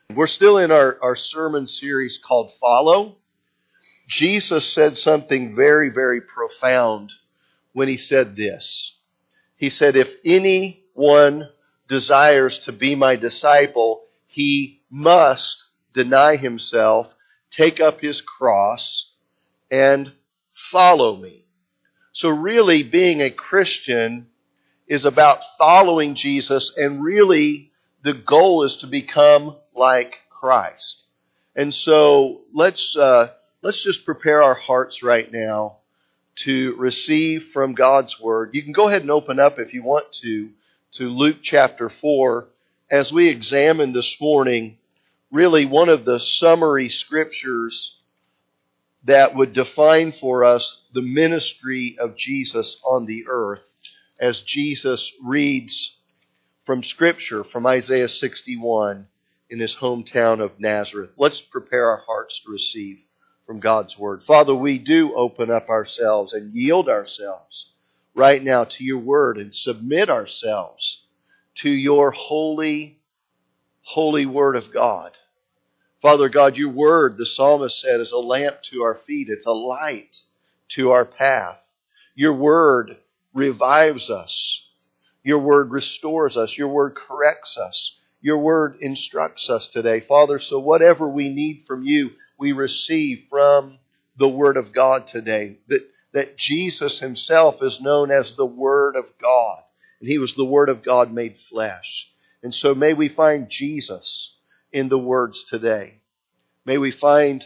We're still in our sermon series called Follow. Jesus said something very, very profound when he said this. He said, if anyone desires to be my disciple, he must deny himself, take up his cross, and follow me. So really, being a Christian is about following Jesus, and really the goal is to become like Christ. And so let's just prepare our hearts right now to receive from God's Word. You can go ahead and open up, if you want to Luke chapter 4, as we examine this morning really one of the summary scriptures that would define for us the ministry of Jesus on the earth, as Jesus reads from Scripture, from Isaiah 61 in his hometown of Nazareth. Let's prepare our hearts to receive from God's Word. Father, we do open up ourselves and yield ourselves right now to your Word and submit ourselves to your holy, holy Word of God. Father God, your Word, the psalmist said, is a lamp to our feet. It's a light to our path. Your Word revives us. Your Word restores us. Your Word corrects us. Your Word instructs us today, Father. So whatever we need from you, we receive from the Word of God today. That Jesus himself is known as the Word of God. And he was the Word of God made flesh. And so may we find Jesus in the words today. May we find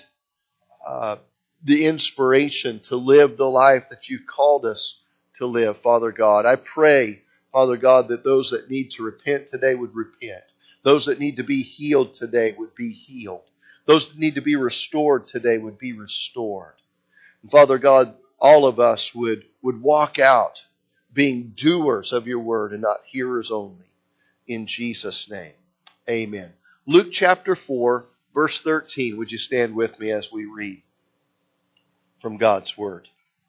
the inspiration to live the life that you've called us to live, Father God. I pray, Father God, that those that need to repent today would repent. Those that need to be healed today would be healed. Those that need to be restored today would be restored. And Father God, all of us would walk out being doers of your word and not hearers only. In Jesus' name, amen. Luke chapter 4, verse 13. Would you stand with me as we read from God's word?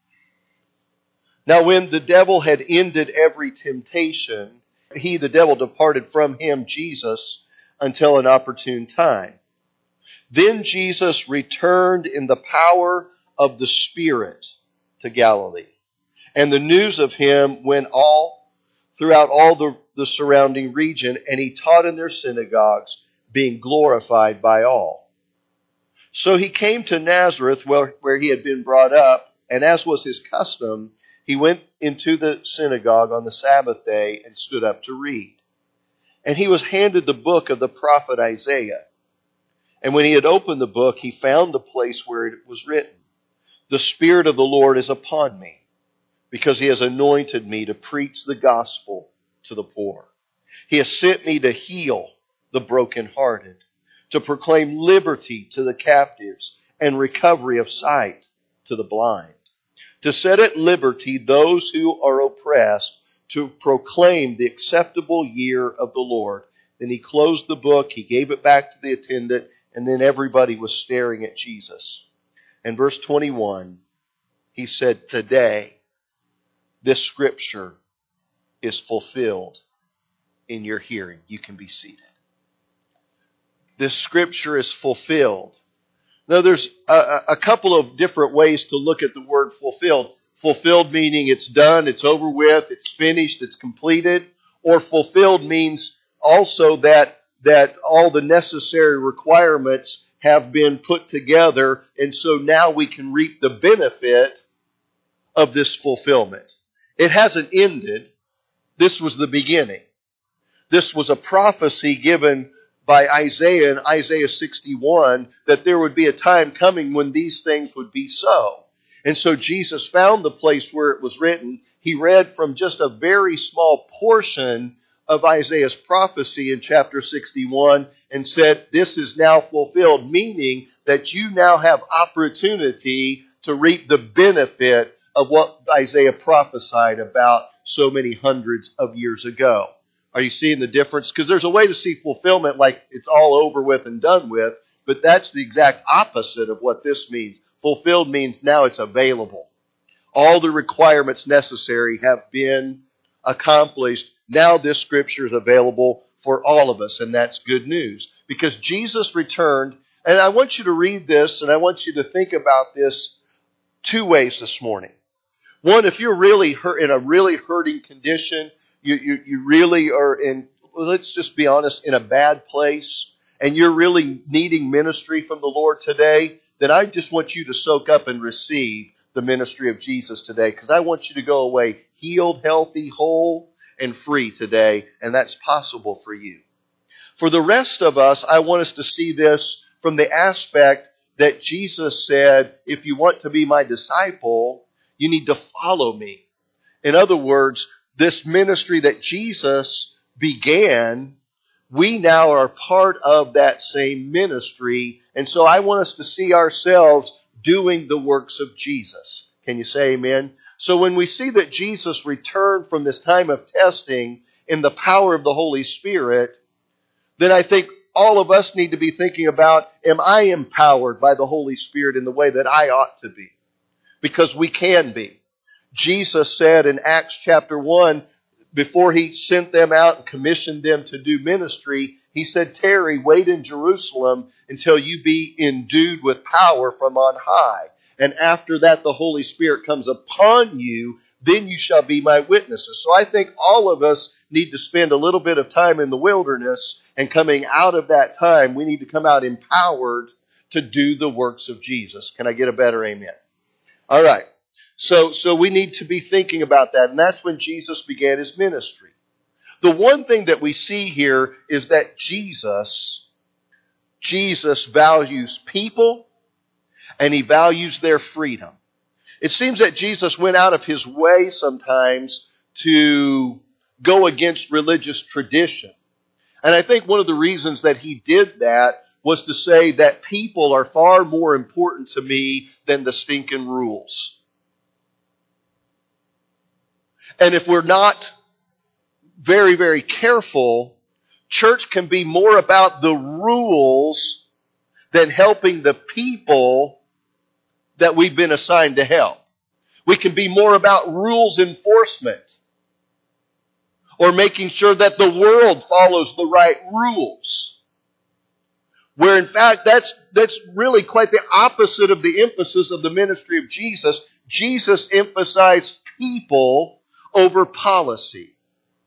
Now when the devil had ended every temptation, he, the devil, departed from him, Jesus, until an opportune time. Then Jesus returned in the power of the Spirit to Galilee. And the news of him went throughout all the surrounding region, and he taught in their synagogues, being glorified by all. So he came to Nazareth, where he had been brought up, and as was his custom, he went into the synagogue on the Sabbath day and stood up to read. And he was handed the book of the prophet Isaiah. And when he had opened the book, he found the place where it was written, "The Spirit of the Lord is upon me, because he has anointed me to preach the gospel to the poor. He has sent me to heal the brokenhearted, to proclaim liberty to the captives and recovery of sight to the blind, to set at liberty those who are oppressed, to proclaim the acceptable year of the Lord." Then he closed the book, he gave it back to the attendant, and then everybody was staring at Jesus. And verse 21, he said, "Today, this scripture is fulfilled in your hearing." You can be seated. This scripture is fulfilled. Now, there's a couple of different ways to look at the word fulfilled. Fulfilled meaning it's done, it's over with, it's finished, it's completed. Or fulfilled means also that all the necessary requirements have been put together, and so now we can reap the benefit of this fulfillment. It hasn't ended. This was the beginning. This was a prophecy given by Isaiah in Isaiah 61 that there would be a time coming when these things would be so. And so Jesus found the place where it was written. He read from just a very small portion of Isaiah's prophecy in chapter 61 and said, "This is now fulfilled," meaning that you now have opportunity to reap the benefit of what Isaiah prophesied about so many hundreds of years ago. Are you seeing the difference? Because there's a way to see fulfillment like it's all over with and done with, but that's the exact opposite of what this means. Fulfilled means now it's available. All the requirements necessary have been accomplished. Now this scripture is available for all of us, and that's good news. Because Jesus returned, and I want you to read this, and I want you to think about this two ways this morning. One, if you're really in a really hurting condition, you really are in, well, let's just be honest, in a bad place, and you're really needing ministry from the Lord today, then I just want you to soak up and receive the ministry of Jesus today, because I want you to go away healed, healthy, whole, and free today, and that's possible for you. For the rest of us, I want us to see this from the aspect that Jesus said, if you want to be my disciple, you need to follow me. In other words, this ministry that Jesus began, we now are part of that same ministry. And so I want us to see ourselves doing the works of Jesus. Can you say amen? So when we see that Jesus returned from this time of testing in the power of the Holy Spirit, then I think all of us need to be thinking about, am I empowered by the Holy Spirit in the way that I ought to be? Because we can be. Jesus said in Acts chapter 1, before He sent them out and commissioned them to do ministry, He said, tarry, wait in Jerusalem until you be endued with power from on high. And after that, the Holy Spirit comes upon you, then you shall be my witnesses. So I think all of us need to spend a little bit of time in the wilderness, and coming out of that time, we need to come out empowered to do the works of Jesus. Can I get a better amen? All right. So we need to be thinking about that, and that's when Jesus began His ministry. The one thing that we see here is that Jesus values people, and He values their freedom. It seems that Jesus went out of His way sometimes to go against religious tradition. And I think one of the reasons that He did that was to say that people are far more important to me than the stinking rules. And if we're not very, very careful, church can be more about the rules than helping the people that we've been assigned to help. We can be more about rules enforcement, or making sure that the world follows the right rules. Where in fact, that's really quite the opposite of the emphasis of the ministry of Jesus. Jesus emphasized people over policy.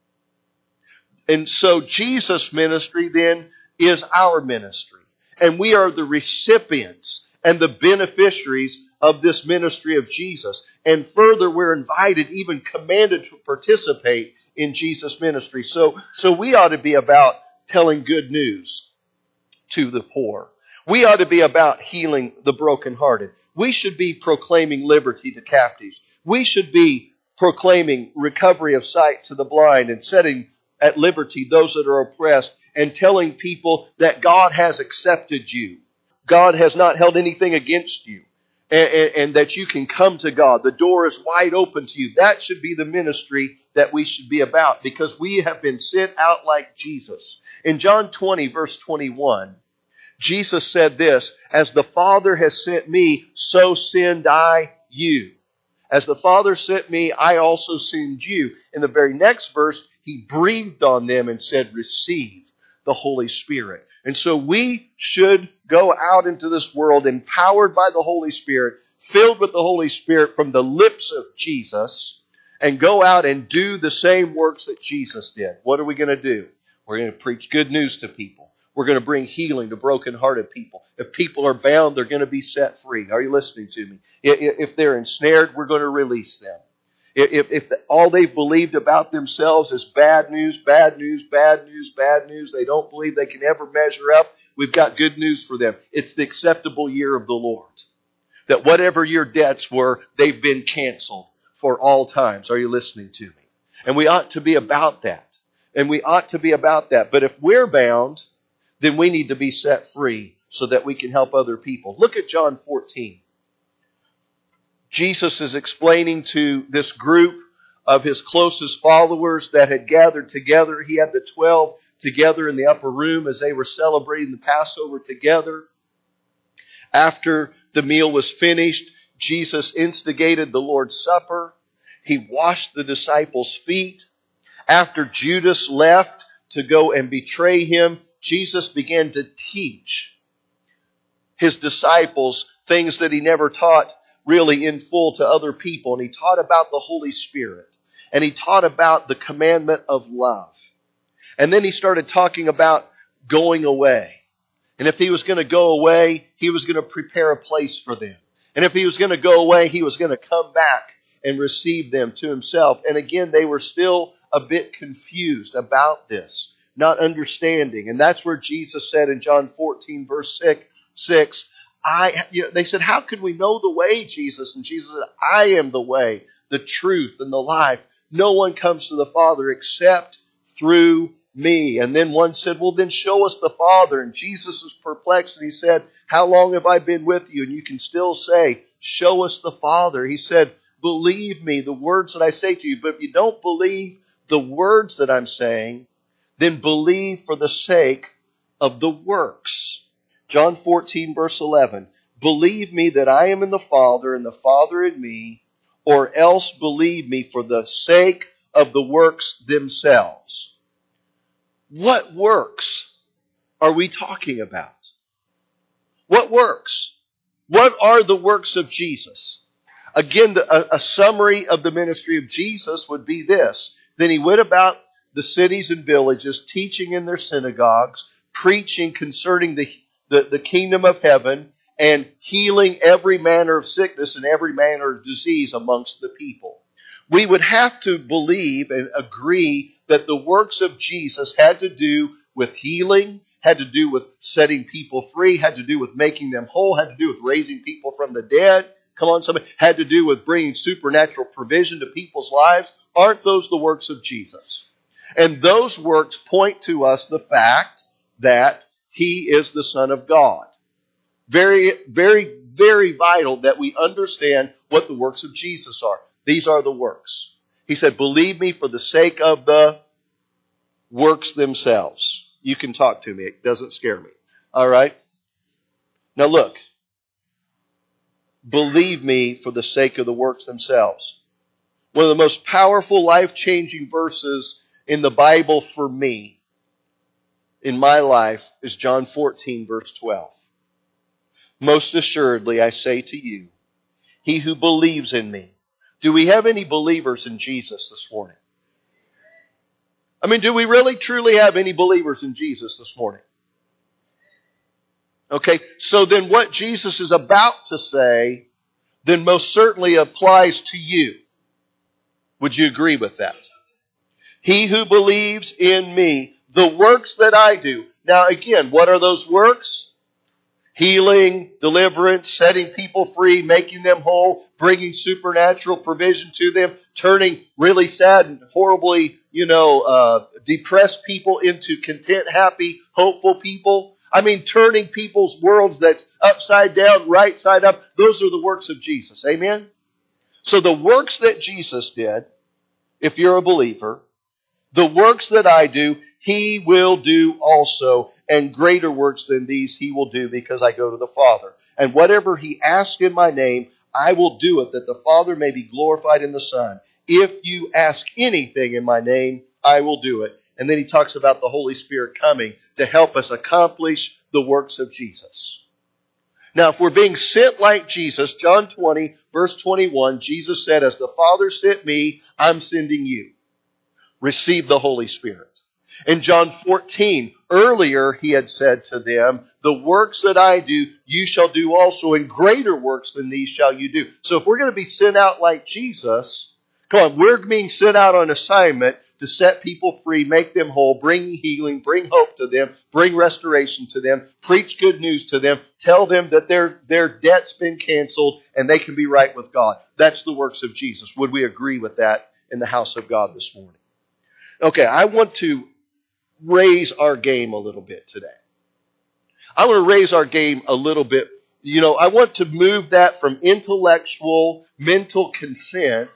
And so Jesus' ministry then is our ministry. And we are the recipients and the beneficiaries of this ministry of Jesus. And further, we're invited, even commanded to participate in Jesus' ministry. So we ought to be about telling good news to the poor. We ought to be about healing the brokenhearted. We should be proclaiming liberty to captives. We should be proclaiming recovery of sight to the blind, and setting at liberty those that are oppressed, and telling people that God has accepted you. God has not held anything against you, and that you can come to God. The door is wide open to you. That should be the ministry that we should be about, because we have been sent out like Jesus. In John 20, verse 21, Jesus said this, as the Father has sent me, so send I you. As the Father sent me, I also send you. In the very next verse, He breathed on them and said, receive the Holy Spirit. And so we should go out into this world empowered by the Holy Spirit, filled with the Holy Spirit from the lips of Jesus, and go out and do the same works that Jesus did. What are we going to do? We're going to preach good news to people. We're going to bring healing to brokenhearted people. If people are bound, they're going to be set free. Are you listening to me? If they're ensnared, we're going to release them. If all they've believed about themselves is bad news, bad news, bad news, bad news, they don't believe they can ever measure up, we've got good news for them. It's the acceptable year of the Lord. That whatever your debts were, they've been canceled for all times. Are you listening to me? And we ought to be about that. And we ought to be about that. But if we're bound, then we need to be set free so that we can help other people. Look at John 14. Jesus is explaining to this group of His closest followers that had gathered together. He had the 12 together in the upper room as they were celebrating the Passover together. After the meal was finished, Jesus instigated the Lord's Supper. He washed the disciples' feet. After Judas left, to go and betray him, Jesus began to teach his disciples things that he never taught really in full to other people. And he taught about the Holy Spirit. And he taught about the commandment of love. And then he started talking about going away. And if he was going to go away, he was going to prepare a place for them. And if he was going to go away, he was going to come back and receive them to himself. And again, they were still a bit confused about this, not understanding. And that's where Jesus said in John 14, verse 6, they said, how could we know the way, Jesus? And Jesus said, I am the way, the truth, and the life. No one comes to the Father except through me. And then one said, well, then show us the Father. And Jesus was perplexed, and he said, how long have I been with you? And you can still say, show us the Father. He said, believe me, the words that I say to you. But if you don't believe the words that I'm saying, then believe for the sake of the works. John 14, verse 11. Believe me that I am in the Father, and the Father in me, or else believe me for the sake of the works themselves. What works are we talking about? What works? What are the works of Jesus? Again, a summary of the ministry of Jesus would be this. Then he went about the cities and villages, teaching in their synagogues, preaching concerning the kingdom of heaven, and healing every manner of sickness and every manner of disease amongst the people. We would have to believe and agree that the works of Jesus had to do with healing, had to do with setting people free, had to do with making them whole, had to do with raising people from the dead. Come on, somebody. Had to do with bringing supernatural provision to people's lives. Aren't those the works of Jesus? And those works point to us the fact that he is the Son of God. Very, very, very vital that we understand what the works of Jesus are. These are the works. He said, believe me for the sake of the works themselves. You can talk to me. It doesn't scare me. All right? Now look. Believe me for the sake of the works themselves. One of the most powerful, life-changing verses in the Bible for me, in my life, is John 14, verse 12. Most assuredly, I say to you, he who believes in me. Do we have any believers in Jesus this morning? I mean, do we really truly have any believers in Jesus this morning? Okay, so then what Jesus is about to say, then most certainly applies to you. Would you agree with that? He who believes in me, the works that I do. Now again, what are those works? Healing, deliverance, setting people free, making them whole, bringing supernatural provision to them, turning really sad and horribly, depressed people into content, happy, hopeful people. I mean, turning people's worlds that's upside down, right side up. Those are the works of Jesus. Amen? So the works that Jesus did, if you're a believer, the works that I do, he will do also. And greater works than these he will do because I go to the Father. And whatever he asks in my name, I will do it that the Father may be glorified in the Son. If you ask anything in my name, I will do it. And then he talks about the Holy Spirit coming to help us accomplish the works of Jesus. Now, if we're being sent like Jesus, John 20, verse 21, Jesus said, as the Father sent me, I'm sending you. Receive the Holy Spirit. In John 14, earlier he had said to them, the works that I do, you shall do also, and greater works than these shall you do. So if we're going to be sent out like Jesus, come on, we're being sent out on assignment to set people free, make them whole, bring healing, bring hope to them, bring restoration to them, preach good news to them, tell them that their debt's been canceled and they can be right with God. That's the works of Jesus. Would we agree with that in the house of God this morning? Okay, I want to raise our game a little bit today. I want to raise our game a little bit. I want to move that from intellectual, mental consent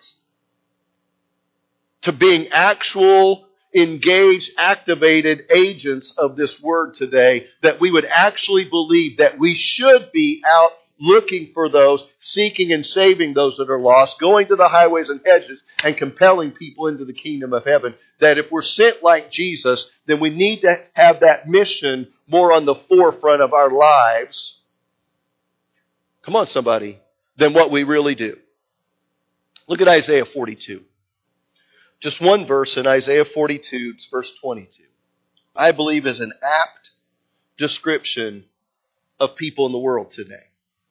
to being actual, engaged, activated agents of this word today, that we would actually believe that we should be out looking for those, seeking and saving those that are lost, going to the highways and hedges and compelling people into the kingdom of heaven. That if we're sent like Jesus, then we need to have that mission more on the forefront of our lives. Come on, somebody. Than what we really do. Look at Isaiah 42. Just one verse in Isaiah 42, it's verse 22. I believe is an apt description of people in the world today.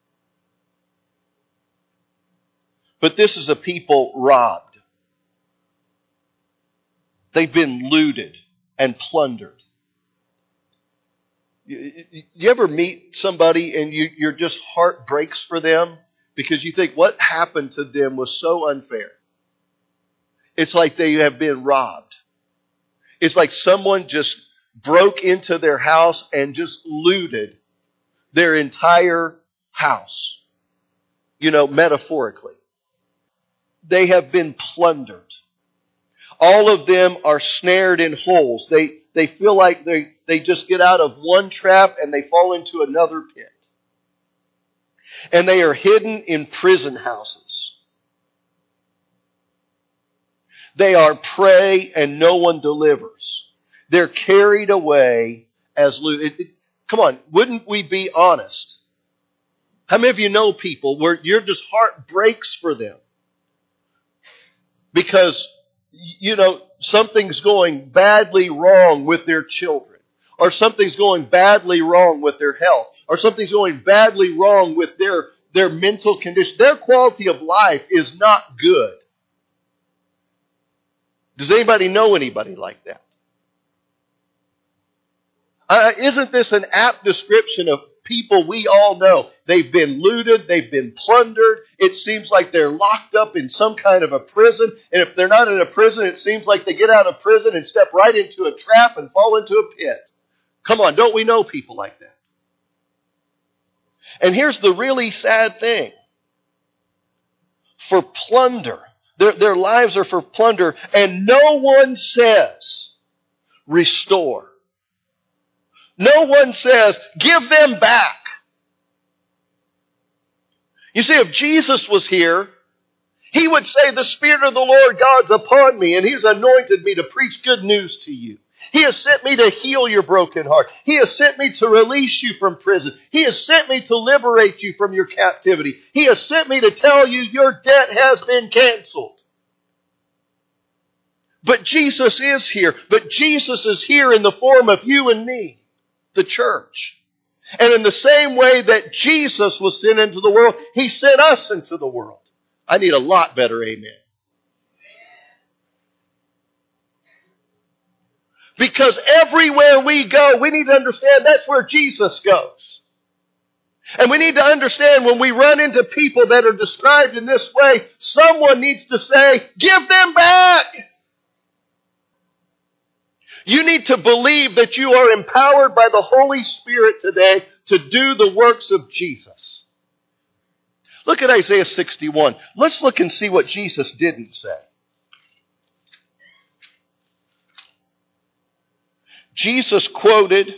But this is a people robbed. They've been looted and plundered. You ever meet somebody and your just heart breaks for them because you think what happened to them was so unfair? It's like they have been robbed. It's like someone just broke into their house and just looted their entire house. Metaphorically. They have been plundered. All of them are snared in holes. They feel like they just get out of one trap and they fall into another pit. And they are hidden in prison houses. They are prey and no one delivers. They're carried away as loot. Come on, wouldn't we be honest? How many of you know people where your just heart breaks for them? Because, something's going badly wrong with their children. Or something's going badly wrong with their health. Or something's going badly wrong with their mental condition. Their quality of life is not good. Does anybody know anybody like that? Isn't this an apt description of people we all know? They've been looted, they've been plundered. It seems like they're locked up in some kind of a prison. And if they're not in a prison, it seems like they get out of prison and step right into a trap and fall into a pit. Come on, don't we know people like that? And here's the really sad thing. For plunder, their lives are for plunder, and no one says, restore. No one says, give them back. You see, if Jesus was here, He would say, the Spirit of the Lord God's upon me, and He's anointed me to preach good news to you. He has sent me to heal your broken heart. He has sent me to release you from prison. He has sent me to liberate you from your captivity. He has sent me to tell you your debt has been canceled. But Jesus is here. But Jesus is here in the form of you and me, the church. And in the same way that Jesus was sent into the world, He sent us into the world. I need a lot better amen. Because everywhere we go, we need to understand that's where Jesus goes. And we need to understand when we run into people that are described in this way, someone needs to say, give them back. You need to believe that you are empowered by the Holy Spirit today to do the works of Jesus. Look at Isaiah 61. Let's look and see what Jesus didn't say. Jesus quoted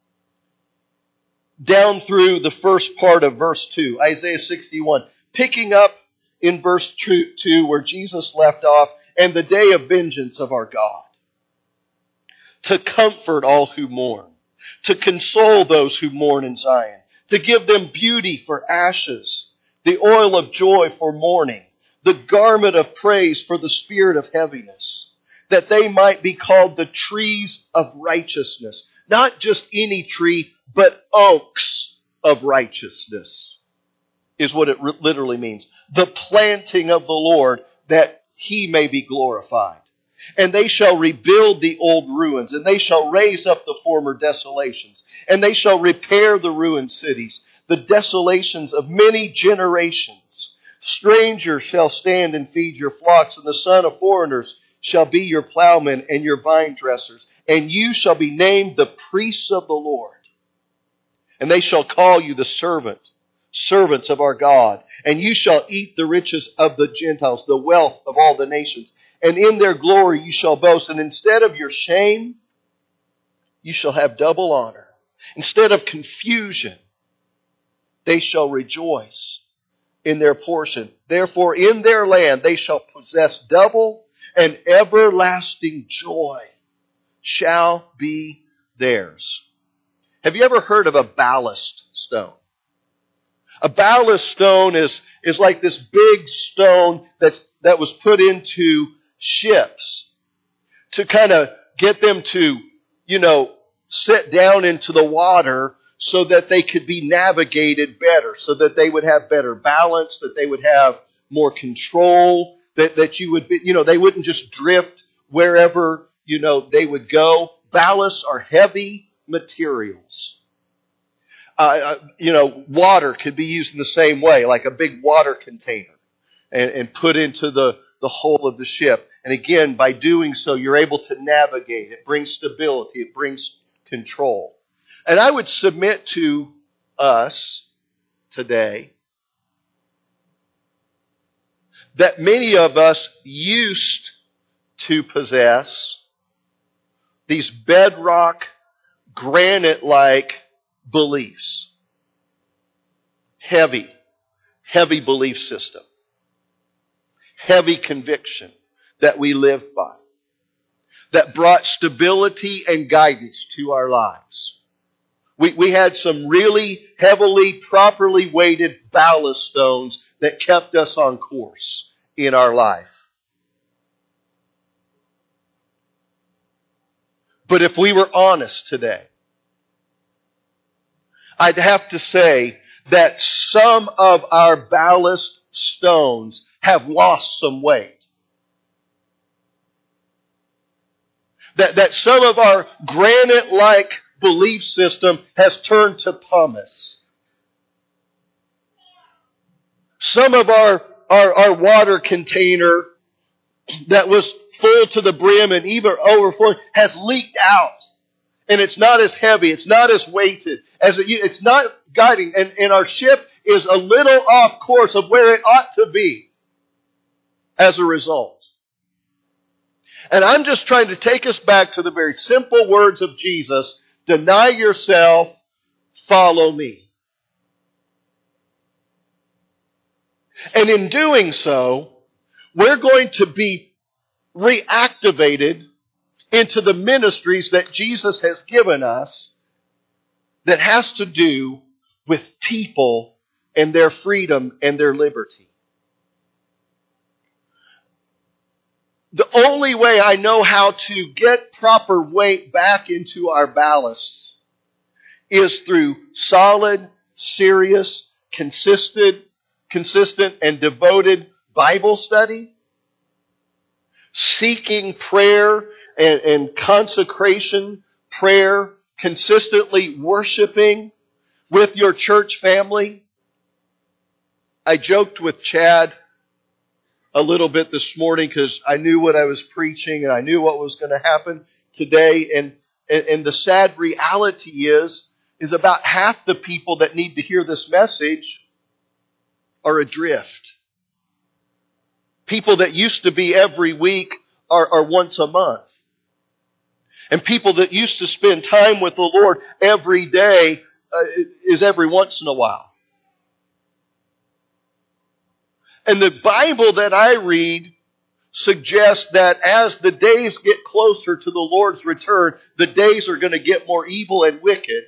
down through the first part of verse 2, Isaiah 61, picking up in verse 2 where Jesus left off, and the day of vengeance of our God, to comfort all who mourn, to console those who mourn in Zion, to give them beauty for ashes, the oil of joy for mourning, the garment of praise for the spirit of heaviness, that they might be called the trees of righteousness. Not just any tree, but oaks of righteousness is what it literally means. The planting of the Lord, that He may be glorified. And they shall rebuild the old ruins, and they shall raise up the former desolations, and they shall repair the ruined cities, the desolations of many generations. Strangers shall stand and feed your flocks, and the son of foreigners shall be your plowmen and your vine dressers, and you shall be named the priests of the Lord. And they shall call you the servants of our God, and you shall eat the riches of the Gentiles, the wealth of all the nations. And in their glory you shall boast, and instead of your shame, you shall have double honor. Instead of confusion, they shall rejoice in their portion. Therefore, in their land they shall possess double, and everlasting joy shall be theirs. Have you ever heard of a ballast stone? A ballast stone is like this big stone that was put into ships to kind of get them to, sit down into the water so that they could be navigated better, so that they would have better balance, that they would have more control, that you would be, they wouldn't just drift wherever, they would go. Ballasts are heavy materials. Water could be used in the same way, like a big water container and put into the hull of the ship. And again, by doing so, you're able to navigate. It brings stability. It brings control. And I would submit to us today that many of us used to possess these bedrock, granite-like beliefs. Heavy belief system. Heavy conviction that we lived by. That brought stability and guidance to our lives. We had some really heavily, properly weighted ballast stones that kept us on course in our life. But if we were honest today, I'd have to say that some of our ballast stones have lost some weight. That some of our granite-like belief system has turned to pumice. Some of our water container that was full to the brim and even overflowing has leaked out. And it's not as heavy, it's not as weighted, it's not guiding. And our ship is a little off course of where it ought to be as a result. And I'm just trying to take us back to the very simple words of Jesus, deny yourself, follow me. And in doing so, we're going to be reactivated into the ministries that Jesus has given us that has to do with people and their freedom and their liberty. The only way I know how to get proper weight back into our ballasts is through solid, serious, consistent, and devoted Bible study, seeking prayer and consecration prayer, consistently worshiping with your church family. I joked with Chad a little bit this morning because I knew what I was preaching and I knew what was going to happen today. And the sad reality is about half the people that need to hear this message are adrift. People that used to be every week are once a month. And people that used to spend time with the Lord every day is every once in a while. And the Bible that I read suggests that as the days get closer to the Lord's return, the days are going to get more evil and wicked.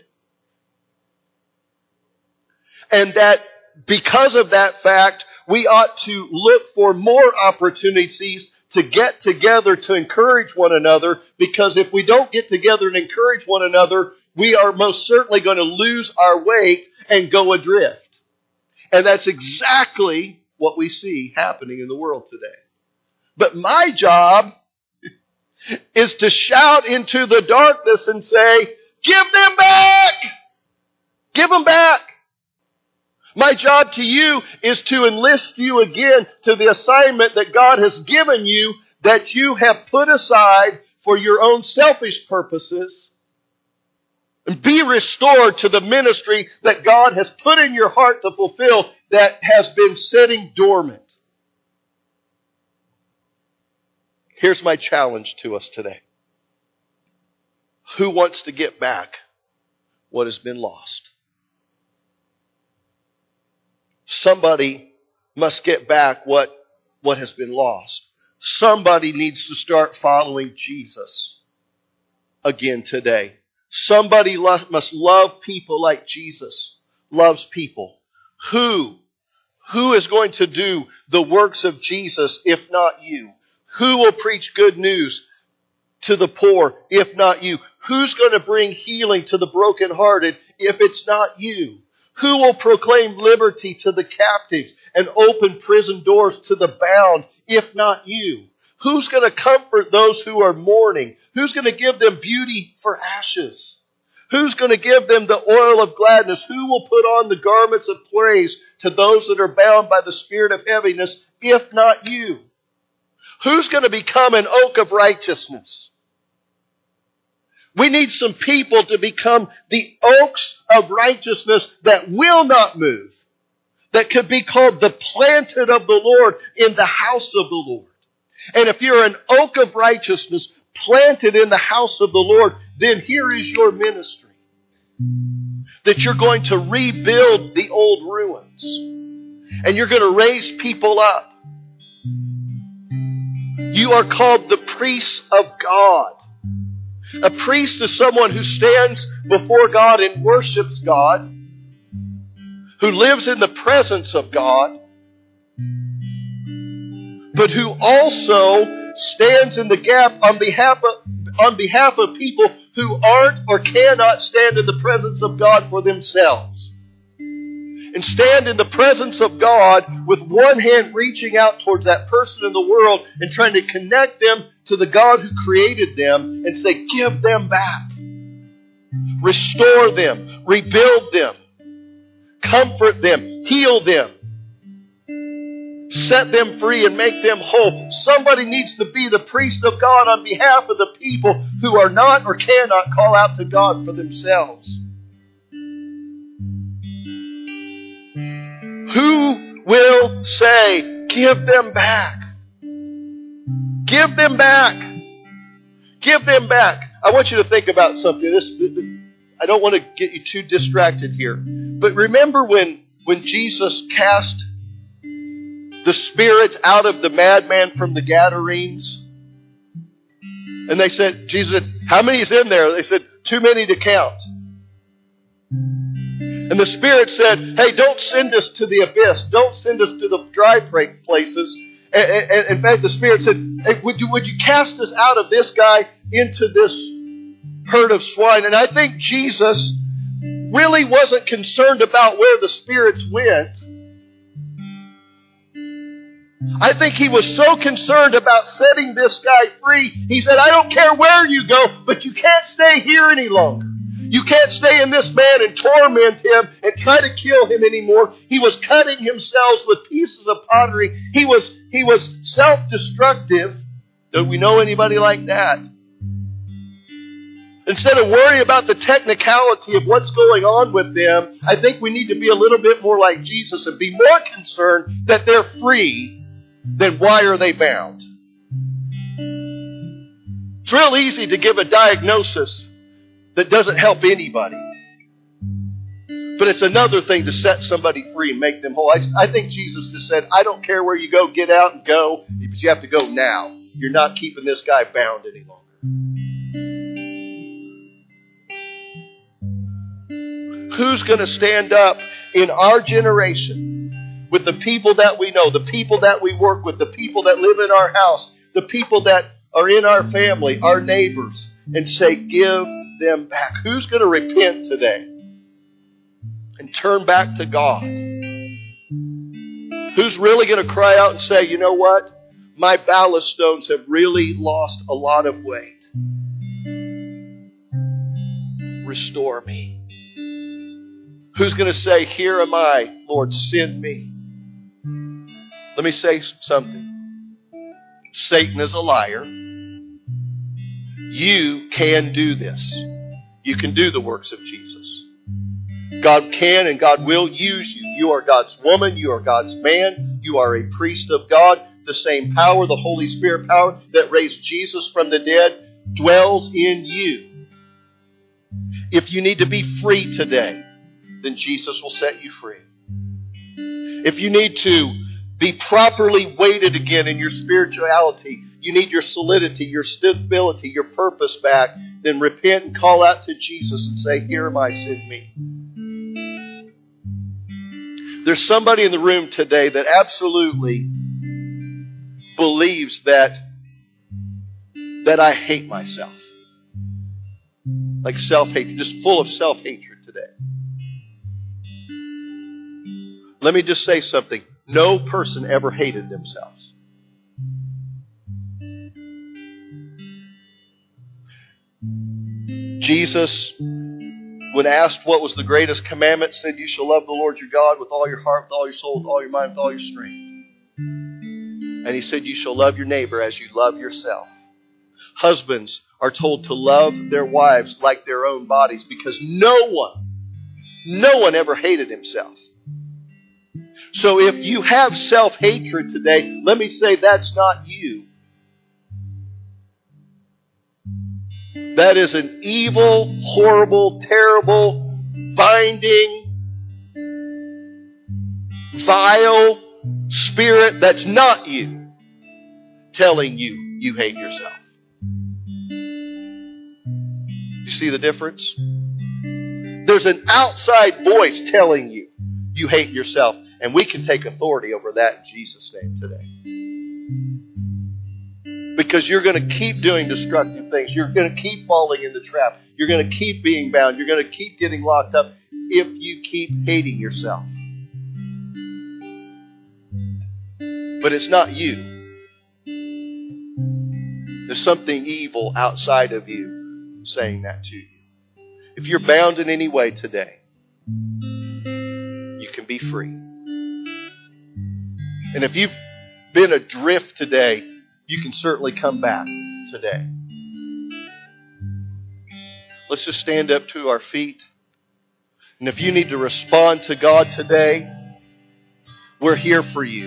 And that because of that fact, we ought to look for more opportunities to get together to encourage one another, because if we don't get together and encourage one another, we are most certainly going to lose our weight and go adrift. And that's exactly what we see happening in the world today. But my job is to shout into the darkness and say, give them back! Give them back! My job to you is to enlist you again to the assignment that God has given you, that you have put aside for your own selfish purposes, and be restored to the ministry that God has put in your heart to fulfill that has been sitting dormant. Here's my challenge to us today. Who wants to get back what has been lost? somebody must get back what has been lost. Somebody needs to start following Jesus again today. Somebody must love people like Jesus loves people. Who is going to do the works of Jesus if not you? Who will preach good news to the poor if not you? Who's going to bring healing to the brokenhearted if it's not you? Who will proclaim liberty to the captives and open prison doors to the bound if not you? Who's going to comfort those who are mourning? Who's going to give them beauty for ashes? Who's going to give them the oil of gladness? Who will put on the garments of praise to those that are bound by the spirit of heaviness if not you? Who's going to become an oak of righteousness? We need some people to become the oaks of righteousness that will not move, that could be called the planted of the Lord in the house of the Lord. And if you're an oak of righteousness planted in the house of the Lord, then here is your ministry. That you're going to rebuild the old ruins. And you're going to raise people up. You are called the priests of God. A priest is someone who stands before God and worships God, who lives in the presence of God, but who also stands in the gap on behalf of people who aren't or cannot stand in the presence of God for themselves. And stand in the presence of God with one hand reaching out towards that person in the world and trying to connect them to the God who created them and say, give them back. Restore them. Rebuild them. Comfort them. Heal them. Set them free and make them whole. Somebody needs to be the priest of God on behalf of the people who are not or cannot call out to God for themselves. Who will say, give them back? Give them back. Give them back. I want you to think about something. I don't want to get you too distracted here. But remember when Jesus cast the spirits out of the madman from the Gadarenes? And they said, Jesus said, how many is in there? They said, too many to count. And the Spirit said, hey, don't send us to the abyss. Don't send us to the dry places. And in fact, the Spirit said, hey, would you cast us out of this guy into this herd of swine? And I think Jesus really wasn't concerned about where the spirits went. I think he was so concerned about setting this guy free. He said, I don't care where you go, but you can't stay here any longer. You can't stay in this man and torment him and try to kill him anymore. He was cutting himself with pieces of pottery. He was self-destructive. Don't we know anybody like that? Instead of worrying about the technicality of what's going on with them, I think we need to be a little bit more like Jesus and be more concerned that they're free than why are they bound. It's real easy to give a diagnosis that doesn't help anybody. But it's another thing to set somebody free and make them whole. I think Jesus just said, I don't care where you go, get out and go, but you have to go now. You're not keeping this guy bound any longer. Who's going to stand up in our generation with the people that we know, the people that we work with, the people that live in our house, the people that are in our family, our neighbors, and say, give them back? Who's going to repent today and turn back to God? Who's really going to cry out and say, you know what? My ballast stones have really lost a lot of weight. Restore me. Who's going to say, here am I, Lord, send me? Let me say something. Satan is a liar. You can do this. You can do the works of Jesus. God can and God will use you. You are God's woman. You are God's man. You are a priest of God. The same power, the Holy Spirit power that raised Jesus from the dead, dwells in you. If you need to be free today, then Jesus will set you free. If you need to be properly weighted again in your spirituality, you need your solidity, your stability, your purpose back, then repent and call out to Jesus and say, "Here am I, send me." There's somebody in the room today that absolutely believes that I hate myself. Like self-hatred, just full of self-hatred today. Let me just say something. No person ever hated themselves. Jesus, when asked what was the greatest commandment, said, "You shall love the Lord your God with all your heart, with all your soul, with all your mind, with all your strength." And He said, "You shall love your neighbor as you love yourself." Husbands are told to love their wives like their own bodies, because no one ever hated himself. So if you have self-hatred today, let me say that's not you. That is an evil, horrible, terrible, binding, vile spirit that's not you telling you you hate yourself. You see the difference? There's an outside voice telling you you hate yourself. And we can take authority over that in Jesus' name today. Because you're going to keep doing destructive things. You're going to keep falling in the trap. You're going to keep being bound. You're going to keep getting locked up if you keep hating yourself. But it's not you. There's something evil outside of you saying that to you. If you're bound in any way today, you can be free. And if you've been adrift today, you can certainly come back today. Let's just stand up to our feet. And if you need to respond to God today, we're here for you.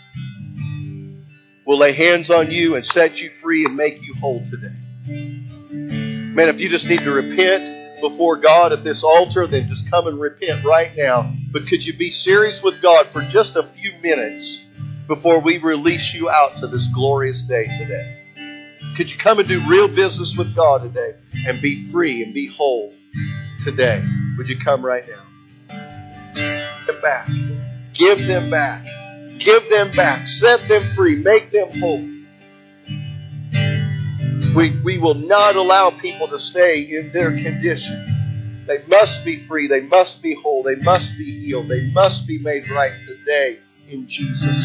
We'll lay hands on you and set you free and make you whole today. Man, if you just need to repent before God at this altar, then just come and repent right now. But could you be serious with God for just a few minutes before we release you out to this glorious day today? Could you come and do real business with God today and be free and be whole today? Would you come right now? Give them back. Give them back. Give them back. Set them free. Make them whole. We will not allow people to stay in their condition. They must be free. They must be whole. They must be healed. They must be made right today in Jesus'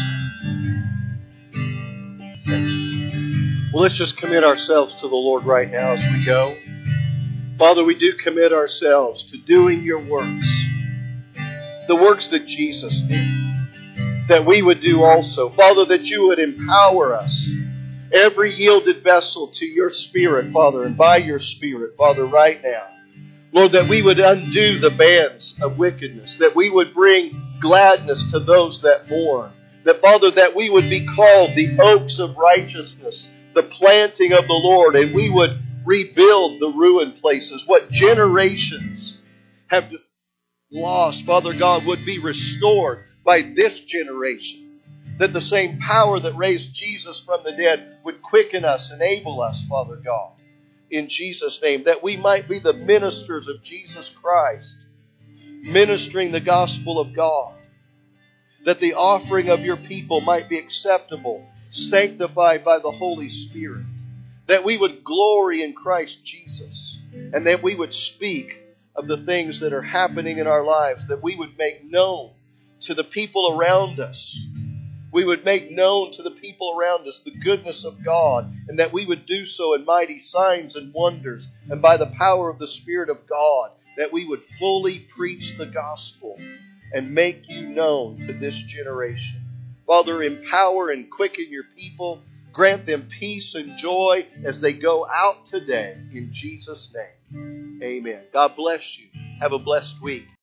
name. Well, let's just commit ourselves to the Lord right now as we go. Father, we do commit ourselves to doing your works. The works that Jesus did. That we would do also. Father, that you would empower us. Every yielded vessel to your Spirit, Father, and by your Spirit, Father, right now. Lord, that we would undo the bands of wickedness. That we would bring gladness to those that mourn. That, Father, that we would be called the oaks of righteousness, the planting of the Lord, and we would rebuild the ruined places. What generations have lost, Father God, would be restored by this generation. That the same power that raised Jesus from the dead would quicken us, enable us, Father God, in Jesus' name, that we might be the ministers of Jesus Christ, ministering the gospel of God, that the offering of your people might be acceptable, sanctified by the Holy Spirit, that we would glory in Christ Jesus, and that we would speak of the things that are happening in our lives, that we would make known to the people around us. We would make known to the people around us the goodness of God, and that we would do so in mighty signs and wonders, and by the power of the Spirit of God, that we would fully preach the gospel and make you known to this generation. Father, empower and quicken your people. Grant them peace and joy as they go out today. In Jesus' name, amen. God bless you. Have a blessed week.